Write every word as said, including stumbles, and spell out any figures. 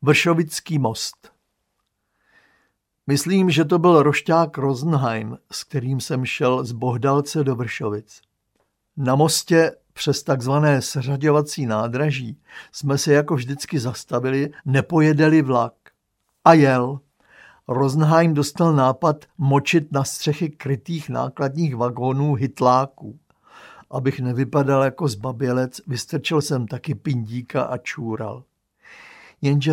Vršovický most. Myslím, že to byl rošťák Rosenheim, s kterým jsem šel z Bohdalce do Vršovic. Na mostě přes takzvané seřaďovací nádraží jsme se jako vždycky zastavili, nepojedeli vlak. A jel. Rosenheim dostal nápad močit na střechy krytých nákladních vagónů hytláků. Abych nevypadal jako zbabělec, vystrčil jsem taky pindíka a čůral. Jenže